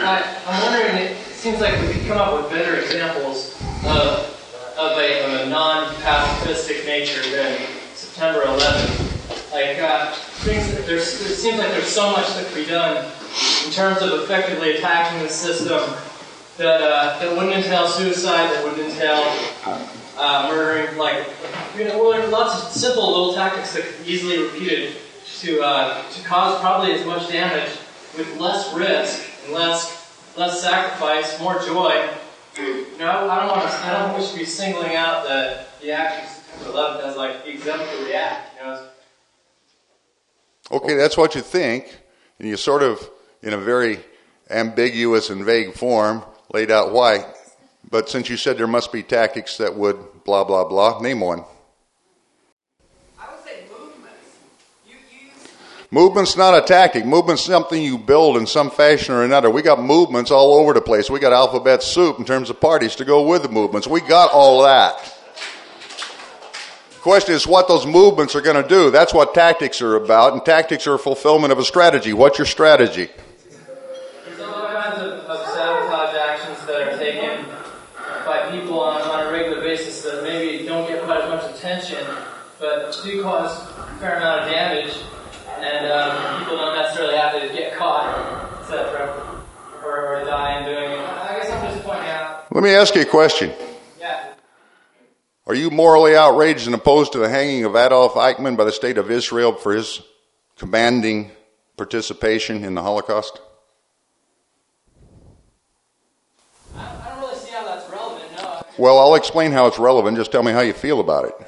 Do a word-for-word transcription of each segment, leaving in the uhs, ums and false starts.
I, I'm wondering, it seems like we could come up with better examples of, of, a, of a non-pacifistic nature than September eleventh. Like, uh, things, there's, it seems like there's so much that can be done in terms of effectively attacking the system that, uh, that wouldn't entail suicide, that wouldn't entail uh, murdering. Like, you know, well, there are lots of simple little tactics that can be easily repeated to uh, to cause probably as much damage with less risk and less less sacrifice, more joy. You know, I don't want to. I don't wish to be singling out the the action of September eleventh as like exemplary act. You know. Okay, that's what you think, and you sort of, in a very ambiguous and vague form, laid out why. But since you said there must be tactics that would blah blah blah, name one. Movement's not a tactic. Movement's something you build in some fashion or another. We got movements all over the place. We got alphabet soup in terms of parties to go with the movements. We got all that. The question is what those movements are going to do. That's what tactics are about, and tactics are a fulfillment of a strategy. What's your strategy? There's all kinds of, of sabotage actions that are taken by people on, on a regular basis that maybe don't get quite as much attention, but do cause a fair amount of damage. And um, people don't necessarily have to get caught, et cetera, or, or die in doing it. I guess I'm just pointing out. Let me ask you a question. Yeah. Are you morally outraged and opposed to the hanging of Adolf Eichmann by the state of Israel for his commanding participation in the Holocaust? I, I don't really see how that's relevant, no. Well, I'll explain how it's relevant. Just tell me how you feel about it.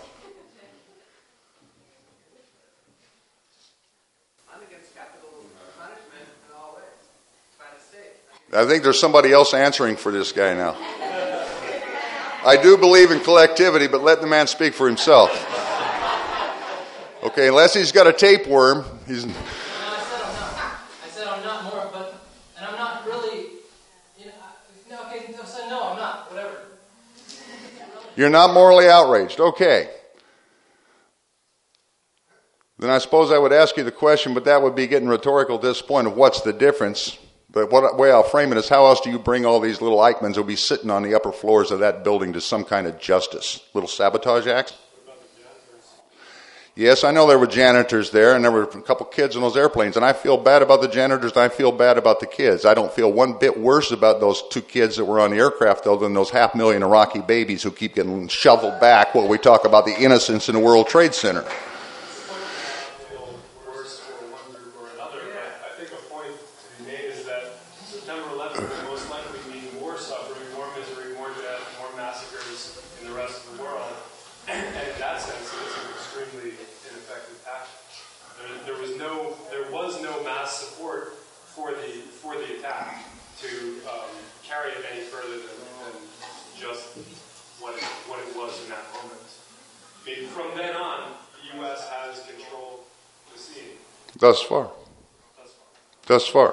I think there's somebody else answering for this guy now. I do believe in collectivity, but let the man speak for himself. Okay, unless he's got a tapeworm, he's... No, I said I'm not. I said I'm not more, but... And I'm not really... You know, no, okay, no, so no, I'm not. Whatever. You're not morally outraged. Okay. Then I suppose I would ask you the question, but that would be getting rhetorical at this point of what's the difference. But what way I'll frame it is, how else do you bring all these little Eichmanns who'll be sitting on the upper floors of that building to some kind of justice? Little sabotage acts? Yes, I know there were janitors there, and there were a couple kids in those airplanes, and I feel bad about the janitors, and I feel bad about the kids. I don't feel one bit worse about those two kids that were on the aircraft, though, than those half million Iraqi babies who keep getting shoveled back while we talk about the innocents in the World Trade Center. Thus far. Thus far.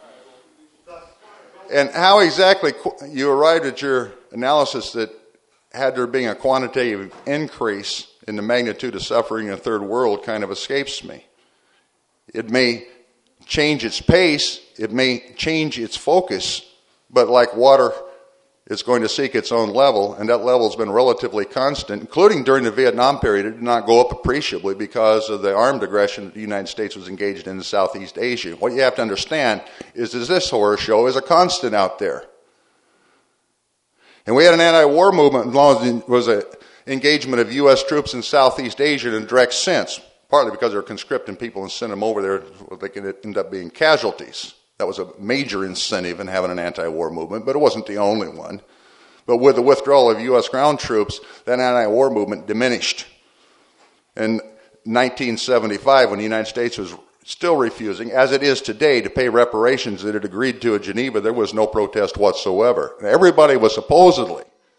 And how exactly you arrived at your analysis that had there being a quantitative increase in the magnitude of suffering in the third world kind of escapes me. It may change its pace, it may change its focus, but like water, it's going to seek its own level, and that level has been relatively constant, including during the Vietnam period. It did not go up appreciably because of the armed aggression that the United States was engaged in in Southeast Asia. What you have to understand is that this horror show is a constant out there. And we had an anti-war movement as long as it was an engagement of U S troops in Southeast Asia in a direct sense, partly because they were conscripting people and sending them over there, they could end up being casualties. That was a major incentive in having an anti-war movement, but it wasn't the only one. But with the withdrawal of U S ground troops, that anti-war movement diminished. In nineteen seventy-five, when the United States was still refusing, as it is today, to pay reparations that it agreed to at Geneva, there was no protest whatsoever. Everybody was supposedly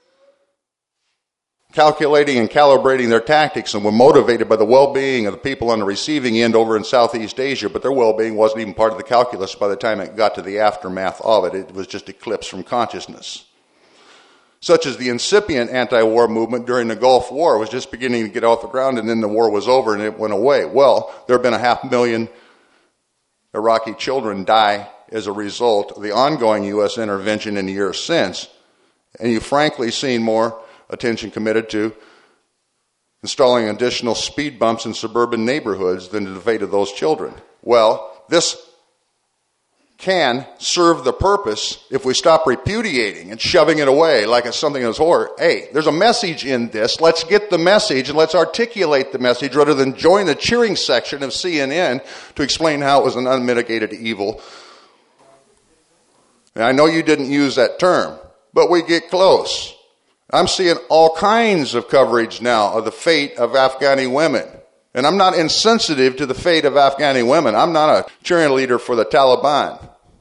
calculating and calibrating their tactics and were motivated by the well-being of the people on the receiving end over in Southeast Asia, but their well-being wasn't even part of the calculus by the time it got to the aftermath of it. It was just eclipsed from consciousness. Such as the incipient anti-war movement during the Gulf War was just beginning to get off the ground, and then the war was over and it went away. Well, there have been a half million Iraqi children die as a result of the ongoing U S intervention in the years since. And you've frankly seen more attention committed to installing additional speed bumps in suburban neighborhoods than to the fate of those children. Well, this can serve the purpose if we stop repudiating and shoving it away like it's something that's horror. Hey, there's a message in this. Let's get the message and let's articulate the message rather than join the cheering section of C N N to explain how it was an unmitigated evil. And I know you didn't use that term, but we get close. I'm seeing all kinds of coverage now of the fate of Afghani women. And I'm not insensitive to the fate of Afghani women. I'm not a cheerleader for the Taliban.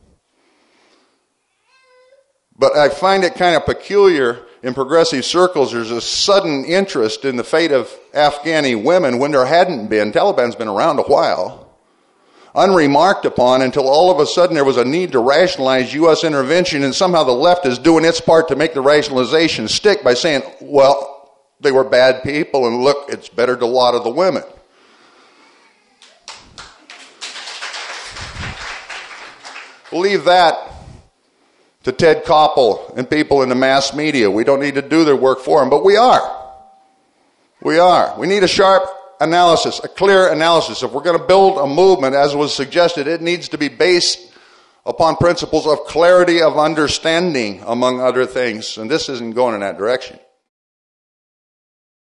But I find it kind of peculiar in progressive circles. There's a sudden interest in the fate of Afghani women when there hadn't been. Taliban's been around a while. Unremarked upon until all of a sudden there was a need to rationalize U S intervention, and somehow the left is doing its part to make the rationalization stick by saying, well, they were bad people, and look, it's better to lot of the women. Leave that to Ted Koppel and people in the mass media. We don't need to do their work for them, but we are. We are. We need a sharp analysis, a clear analysis. If we're going to build a movement, as was suggested, it needs to be based upon principles of clarity of understanding, among other things. And this isn't going in that direction.